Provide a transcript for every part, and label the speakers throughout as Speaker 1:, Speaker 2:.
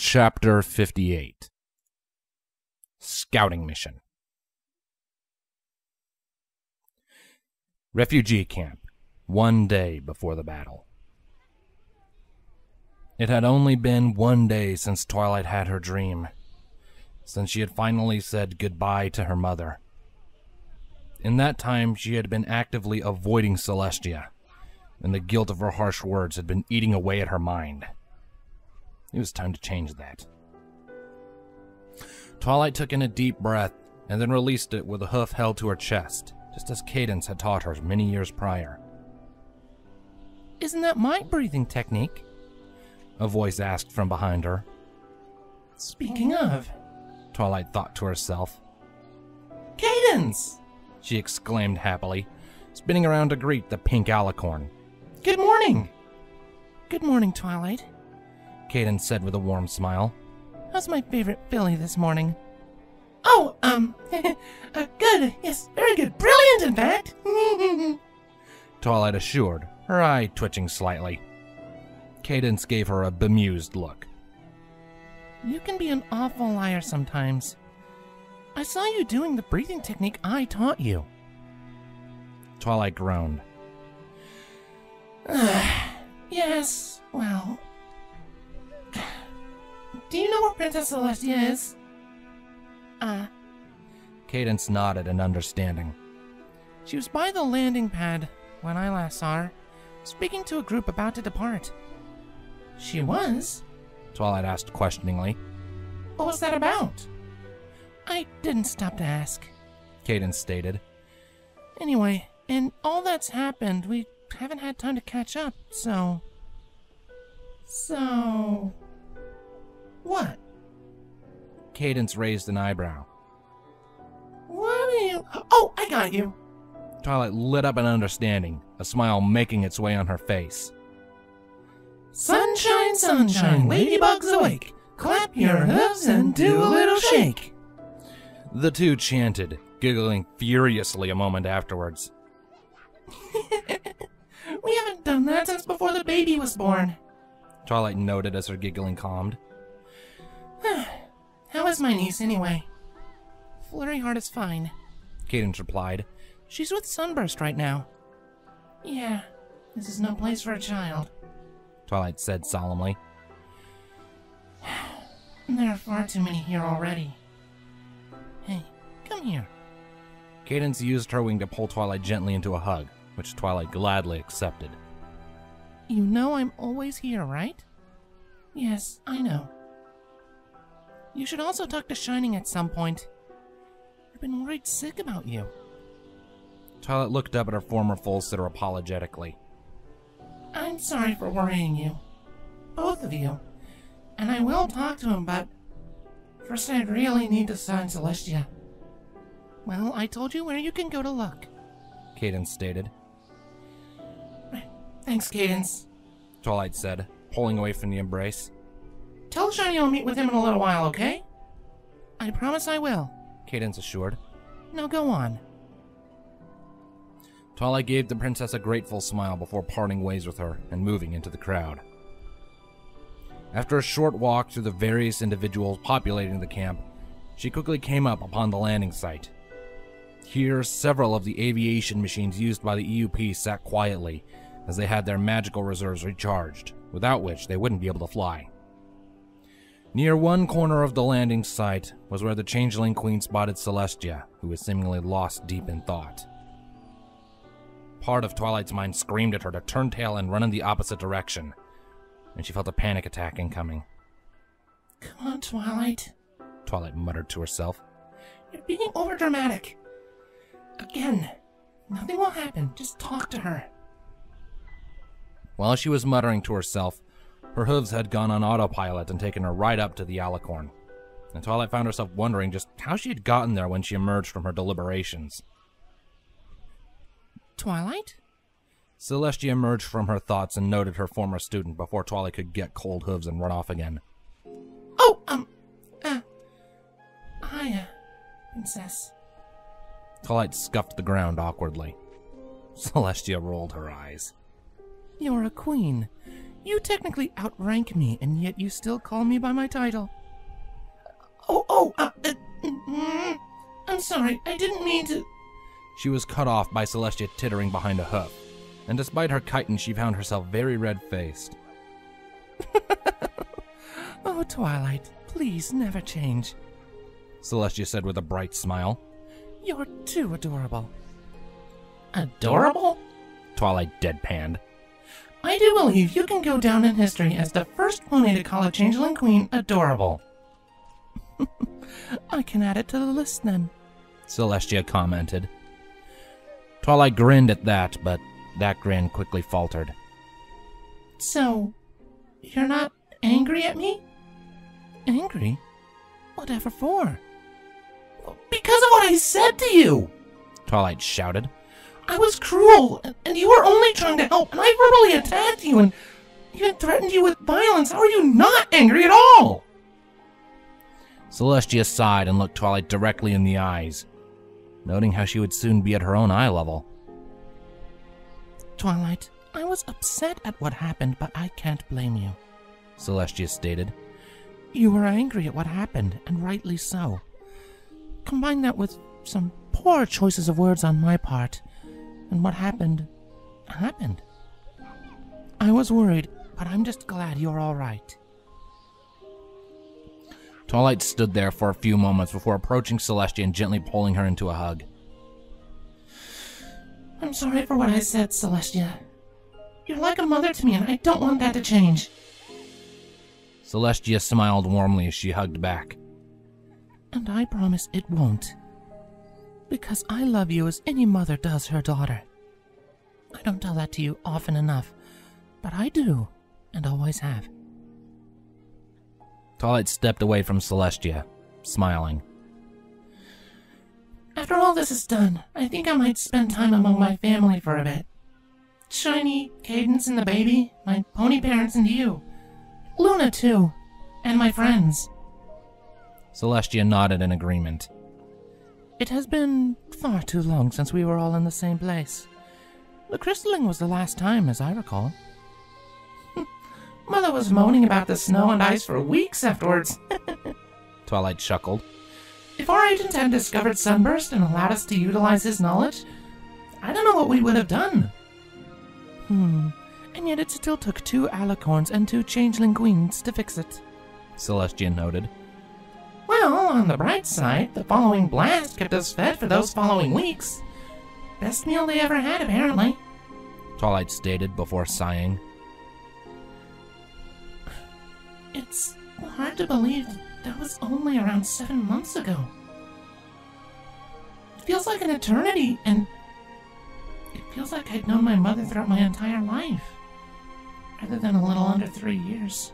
Speaker 1: Chapter 58 Scouting Mission. Refugee Camp, one day before the battle. It had only been one day since Twilight had her dream, since she had finally said goodbye to her mother. In that time, she had been actively avoiding Celestia, and the guilt of her harsh words had been eating away at her mind. It was time to change that. Twilight took in a deep breath and then released it with a hoof held to her chest, just as Cadence had taught her many years prior.
Speaker 2: "Isn't that my breathing technique?"
Speaker 1: a voice asked from behind her.
Speaker 2: "Speaking of,"
Speaker 1: Twilight thought to herself.
Speaker 2: "Cadence!"
Speaker 1: she exclaimed happily, spinning around to greet the pink alicorn.
Speaker 2: "Good morning!" "Good morning, Twilight,"
Speaker 1: Cadence said with a warm smile.
Speaker 2: "How's my favorite filly this morning?" "Oh, good. Yes, very good. Brilliant, in fact."
Speaker 1: Twilight assured, her eye twitching slightly. Cadence gave her a bemused look.
Speaker 2: "You can be an awful liar sometimes. I saw you doing the breathing technique I taught you."
Speaker 1: Twilight groaned.
Speaker 2: "Yes, well... Do you know where Princess Celestia is?"
Speaker 1: Cadence nodded in understanding.
Speaker 2: "She was by the landing pad when I last saw her, speaking to a group about to depart." "She was?"
Speaker 1: Twilight asked questioningly.
Speaker 2: "What was that about?" "I didn't stop to ask,"
Speaker 1: Cadence stated.
Speaker 2: "Anyway, and all that's happened, we haven't had time to catch up, so... What?"
Speaker 1: Cadence raised an eyebrow.
Speaker 2: "What are you... Oh, I got you!"
Speaker 1: Twilight lit up in understanding, a smile making its way on her face.
Speaker 2: "Sunshine, sunshine, ladybugs awake. Clap your hooves and do a little shake."
Speaker 1: The two chanted, giggling furiously a moment afterwards.
Speaker 2: "We haven't done that since before the baby was born,"
Speaker 1: Twilight noted as her giggling calmed.
Speaker 2: "How is my niece, anyway?" "Flurry Heart is fine,"
Speaker 1: Cadence replied.
Speaker 2: "She's with Sunburst right now." "Yeah, this is no place for a child,"
Speaker 1: Twilight said solemnly.
Speaker 2: "There are far too many here already. Hey, come here."
Speaker 1: Cadence used her wing to pull Twilight gently into a hug, which Twilight gladly accepted.
Speaker 2: "You know I'm always here, right?" "Yes, I know." "You should also talk to Shining at some point. I've been worried sick about you."
Speaker 1: Twilight looked up at her former full sitter apologetically.
Speaker 2: "I'm sorry for worrying you. Both of you. And I will talk to him, but first I'd really need to sign Celestia." "Well, I told you where you can go to look,"
Speaker 1: Cadence stated.
Speaker 2: "Thanks, Cadence,"
Speaker 1: Twilight said, pulling away from the embrace.
Speaker 2: "Tell Shiny I'll meet with him in a little while, okay?" "I promise I will,"
Speaker 1: Cadence assured.
Speaker 2: "Now go on."
Speaker 1: Twilight gave the princess a grateful smile before parting ways with her and moving into the crowd. After a short walk through the various individuals populating the camp, she quickly came up upon the landing site. Here, several of the aviation machines used by the EUP sat quietly, as they had their magical reserves recharged, without which they wouldn't be able to fly. Near one corner of the landing site was where the Changeling Queen spotted Celestia, who was seemingly lost deep in thought. Part of Twilight's mind screamed at her to turn tail and run in the opposite direction, and she felt a panic attack incoming.
Speaker 2: "Come on, Twilight,"
Speaker 1: Twilight muttered to herself.
Speaker 2: "You're being overdramatic. Again, nothing will happen. Just talk to her."
Speaker 1: While she was muttering to herself, her hooves had gone on autopilot and taken her right up to the alicorn, and Twilight found herself wondering just how she had gotten there when she emerged from her deliberations.
Speaker 2: "Twilight?"
Speaker 1: Celestia emerged from her thoughts and noted her former student before Twilight could get cold hooves and run off again.
Speaker 2: "Oh, hi, Princess."
Speaker 1: Twilight scuffed the ground awkwardly. Celestia rolled her eyes.
Speaker 2: "You're a queen. You technically outrank me, and yet you still call me by my title. I'm sorry, I didn't mean to...
Speaker 1: She was cut off by Celestia tittering behind a hoof, and despite her chitin, she found herself very red-faced.
Speaker 2: Oh, Twilight, please never change,
Speaker 1: Celestia said with a bright smile.
Speaker 2: You're too adorable. Adorable?
Speaker 1: Twilight deadpanned.
Speaker 2: I do believe you can go down in history as the first pony to call a changeling queen adorable. I can add it to the list then,
Speaker 1: Celestia commented. Twilight grinned at that, but that grin quickly faltered.
Speaker 2: So, you're not angry at me? Angry? Whatever for? Because of what I said to you!
Speaker 1: Twilight shouted.
Speaker 2: I was cruel, and you were only trying to help, and I verbally attacked you and even threatened you with violence. How are you not angry at all?
Speaker 1: Celestia sighed and looked Twilight directly in the eyes, noting how she would soon be at her own eye level.
Speaker 2: Twilight, I was upset at what happened, but I can't blame you,
Speaker 1: Celestia stated.
Speaker 2: You were angry at what happened, and rightly so. Combine that with some poor choices of words on my part, and what happened, happened. I was worried, but I'm just glad you're all right.
Speaker 1: Twilight stood there for a few moments before approaching Celestia and gently pulling her into a hug.
Speaker 2: I'm sorry for what I said, Celestia. You're like a mother to me, and I don't want that to change.
Speaker 1: Celestia smiled warmly as she hugged back.
Speaker 2: And I promise it won't. Because I love you as any mother does her daughter. I don't tell that to you often enough, but I do, and always have.
Speaker 1: Twilight stepped away from Celestia, smiling.
Speaker 2: After all this is done, I think I might spend time among my family for a bit. Shiny, Cadence and the baby, my pony parents and you. Luna too, and my friends.
Speaker 1: Celestia nodded in agreement.
Speaker 2: It has been far too long since we were all in the same place. The crystalling was the last time, as I recall. Mother was moaning about the snow and ice for weeks afterwards.
Speaker 1: Twilight chuckled.
Speaker 2: If our agent had discovered Sunburst and allowed us to utilize his knowledge, I don't know what we would have done. And yet it still took 2 alicorns and 2 changeling queens to fix it,
Speaker 1: Celestia noted.
Speaker 2: Well, on the bright side, the following blast kept us fed for those following weeks. Best meal they ever had, apparently,
Speaker 1: Twilight stated before sighing.
Speaker 2: It's hard to believe that was only around 7 months ago. It feels like an eternity, and it feels like I'd known my mother throughout my entire life, rather than a little under 3 years.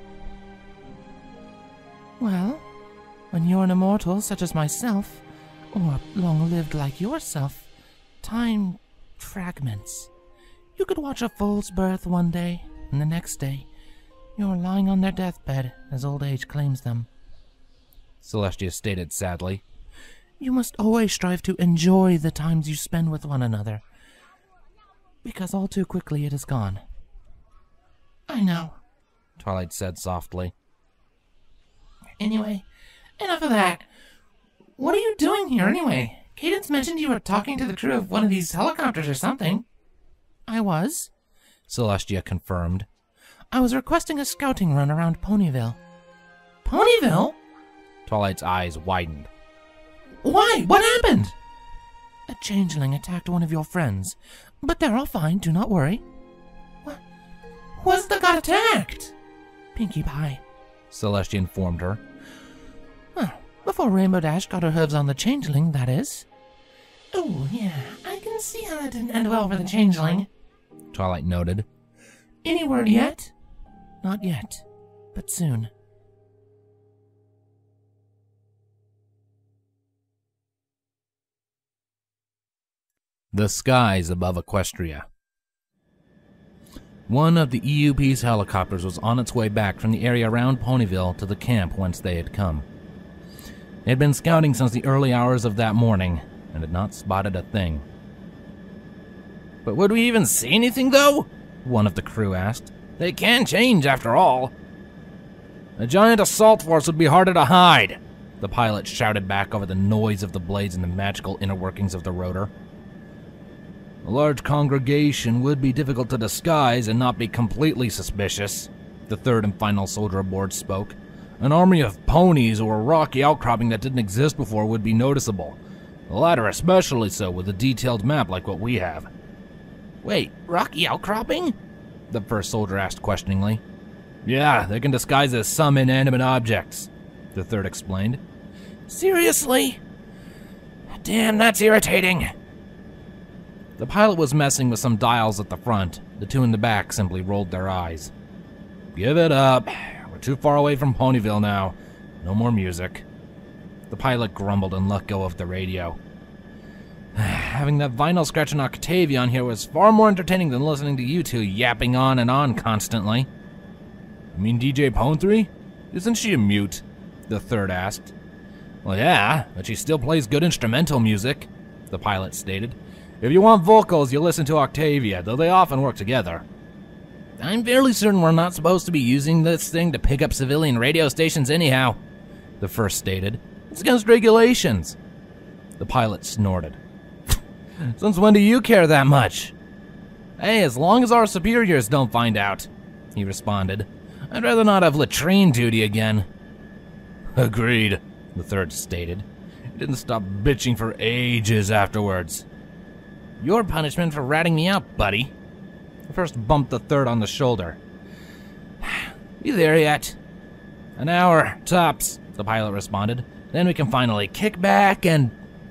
Speaker 2: Well, when you're an immortal such as myself, or long-lived like yourself, time fragments. You could watch a foal's birth one day, and the next day, you're lying on their deathbed as old age claims them.
Speaker 1: Celestia stated sadly.
Speaker 2: You must always strive to enjoy the times you spend with one another, because all too quickly it is gone. I know,
Speaker 1: Twilight said softly.
Speaker 2: Anyway, enough of that. What are you doing here anyway? Cadence mentioned you were talking to the crew of one of these helicopters or something. I was,
Speaker 1: Celestia confirmed.
Speaker 2: I was requesting a scouting run around Ponyville. Ponyville?
Speaker 1: Twilight's eyes widened.
Speaker 2: Why? What happened? A changeling attacked one of your friends, but they're all fine, do not worry. What? Who was it that got attacked? Pinkie Pie,
Speaker 1: Celestia informed her.
Speaker 2: Well, before Rainbow Dash got her hooves on the changeling, that is. Oh, yeah, I can see how that didn't end well for the changeling,
Speaker 1: Twilight noted.
Speaker 2: Any word yet? Not yet, but soon.
Speaker 1: The skies above Equestria. One of the EUP's helicopters was on its way back from the area around Ponyville to the camp whence they had come. They had been scouting since the early hours of that morning and had not spotted a thing. But would we even see anything, though? One of the crew asked. They can change, after all. A giant assault force would be harder to hide, the pilot shouted back over the noise of the blades and the magical inner workings of the rotor. A large congregation would be difficult to disguise and not be completely suspicious, the third and final soldier aboard spoke. An army of ponies or a rocky outcropping that didn't exist before would be noticeable. The latter especially so with a detailed map like what we have. Wait, rocky outcropping? The first soldier asked questioningly. Yeah, they can disguise as some inanimate objects, the third explained. Seriously? Damn, that's irritating. The pilot was messing with some dials at the front. The two in the back simply rolled their eyes. Give it up. We're too far away from Ponyville now. No more music. The pilot grumbled and let go of the radio. Having that vinyl scratching Octavia on here was far more entertaining than listening to you two yapping on and on constantly. You mean DJ Pone3? Isn't she a mute? The third asked. Well, yeah, but she still plays good instrumental music, the pilot stated. If you want vocals, you listen to Octavia, though they often work together. I'm fairly certain we're not supposed to be using this thing to pick up civilian radio stations anyhow, the first stated. It's against regulations. The pilot snorted. Since when do you care that much? Hey, as long as our superiors don't find out, he responded. I'd rather not have latrine duty again. Agreed, the third stated. He didn't stop bitching for ages afterwards. Your punishment for ratting me out, buddy. The first bumped the third on the shoulder. You there yet? An hour, tops, the pilot responded. Then we can finally kick back and...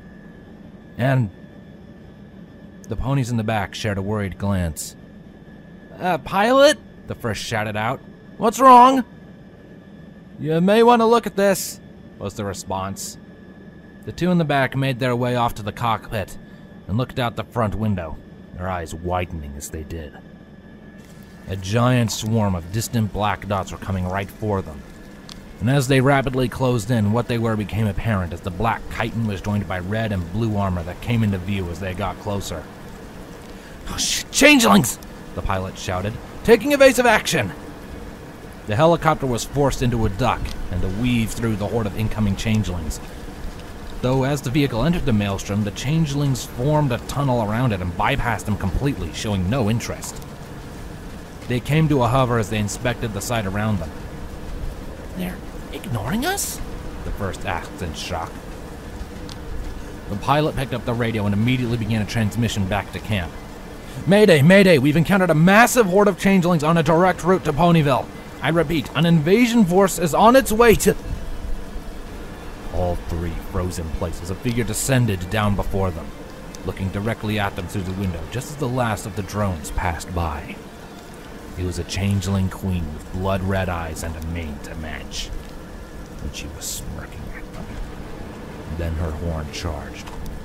Speaker 1: The ponies in the back shared a worried glance. Pilot? The first shouted out. What's wrong? You may want to look at this, was the response. The two in the back made their way off to the cockpit and looked out the front window, their eyes widening as they did. A giant swarm of distant black dots were coming right for them. And as they rapidly closed in, what they were became apparent as the black chitin was joined by red and blue armor that came into view as they got closer. Oh, changelings! The pilot shouted, taking evasive action! The helicopter was forced into a duck and to weave through the horde of incoming changelings. Though as the vehicle entered the maelstrom, the changelings formed a tunnel around it and bypassed them completely, showing no interest. They came to a hover as they inspected the site around them. They're ignoring us? The first asked in shock. The pilot picked up the radio and immediately began a transmission back to camp. Mayday, mayday, we've encountered a massive horde of changelings on a direct route to Ponyville. I repeat, an invasion force is on its way to... All three froze in place as a figure descended down before them, looking directly at them through the window just as the last of the drones passed by. It was a changeling queen with blood-red eyes and a mane to match, and she was smirking at them. Then her horn charged.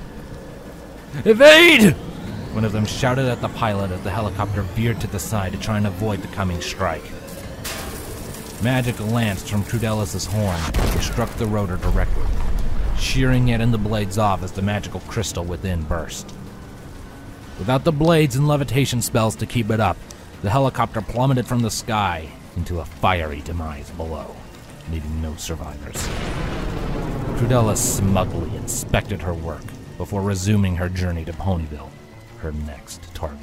Speaker 1: Evade! One of them shouted at the pilot as the helicopter veered to the side to try and avoid the coming strike. Magic lanced from Trudelis' horn and struck the rotor directly, shearing it and the blades off as the magical crystal within burst. Without the blades and levitation spells to keep it up, the helicopter plummeted from the sky into a fiery demise below, leaving no survivors. Trudelis smugly inspected her work before resuming her journey to Ponyville, her next target.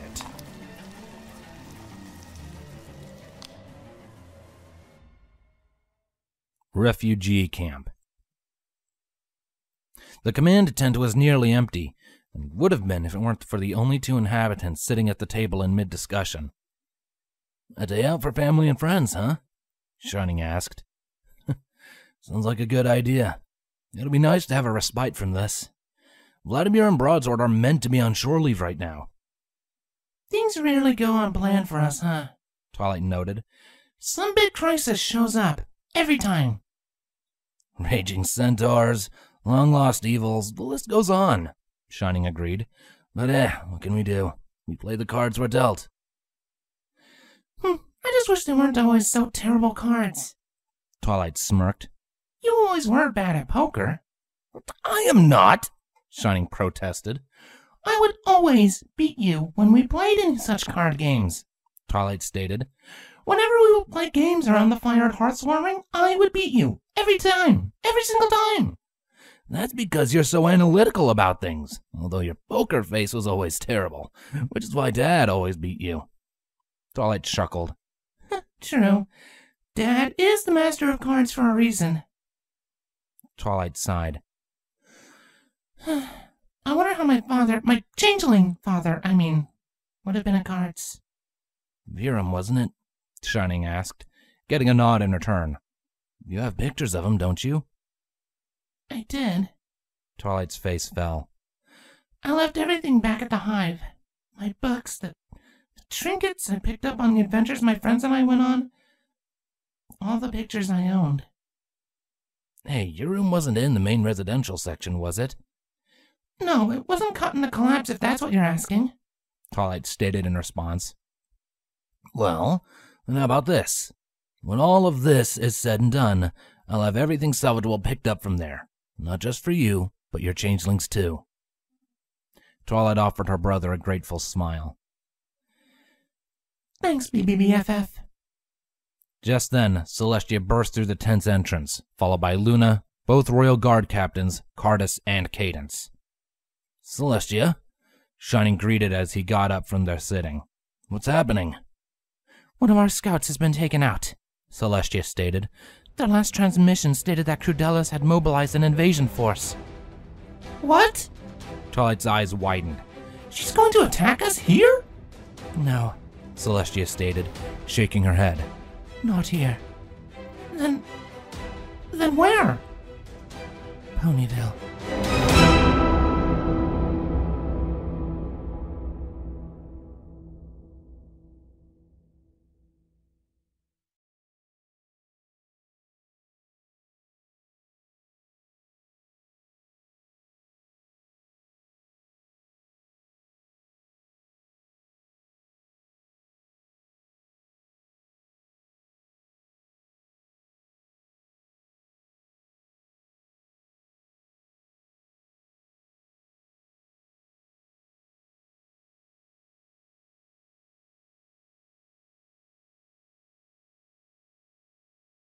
Speaker 1: Refugee camp. The command tent was nearly empty, and would have been if it weren't for the only two inhabitants sitting at the table in mid-discussion. A day out for family and friends, huh? Shining asked. Sounds like a good idea. It'll be nice to have a respite from this. Vladimir and Broadsword are meant to be on shore leave right now.
Speaker 2: Things rarely go on plan for us, huh?
Speaker 1: Twilight noted.
Speaker 2: Some big crisis shows up, every time.
Speaker 1: Raging centaurs, long-lost evils, the list goes on, Shining agreed. But what can we do? We play the cards we're dealt.
Speaker 2: I just wish they weren't always so terrible cards.
Speaker 1: Twilight smirked.
Speaker 2: You always were bad at poker.
Speaker 1: I am not, Shining protested.
Speaker 2: I would always beat you when we played in such card games,
Speaker 1: Twilight stated.
Speaker 2: Whenever we would play games around the fire at Hearthswarming, I would beat you. Every time. Every single time.
Speaker 1: That's because you're so analytical about things, although your poker face was always terrible, which is why Dad always beat you. Twilight chuckled.
Speaker 2: True. Dad is the master of cards for a reason.
Speaker 1: Twilight sighed.
Speaker 2: I wonder how my changeling father, would have been at cards.
Speaker 1: Viram, wasn't it? Shining asked, getting a nod in return. You have pictures of him, don't you?
Speaker 2: I did.
Speaker 1: Twilight's face fell.
Speaker 2: I left everything back at the hive. My books, the trinkets I picked up on the adventures my friends and I went on. All the pictures I owned.
Speaker 1: Hey, your room wasn't in the main residential section, was it?
Speaker 2: No, it wasn't caught in the collapse, if that's what you're asking.
Speaker 1: Twilight stated in response. Well, then how about this? When all of this is said and done, I'll have everything salvageable picked up from there. Not just for you, but your changelings too. Twilight offered her brother a grateful smile.
Speaker 2: Thanks, BBBFF.
Speaker 1: Just then, Celestia burst through the tent's entrance, followed by Luna, both Royal Guard captains, Cardus and Cadence. Celestia? Shining greeted as he got up from their sitting. What's happening?
Speaker 2: One of our scouts has been taken out, Celestia stated. Their last transmission stated that Crudelis had mobilized an invasion force. What?
Speaker 1: Twilight's eyes widened.
Speaker 2: She's going to attack us here?
Speaker 1: No, Celestia stated, shaking her head.
Speaker 2: Not here. Then where?
Speaker 1: Ponyville.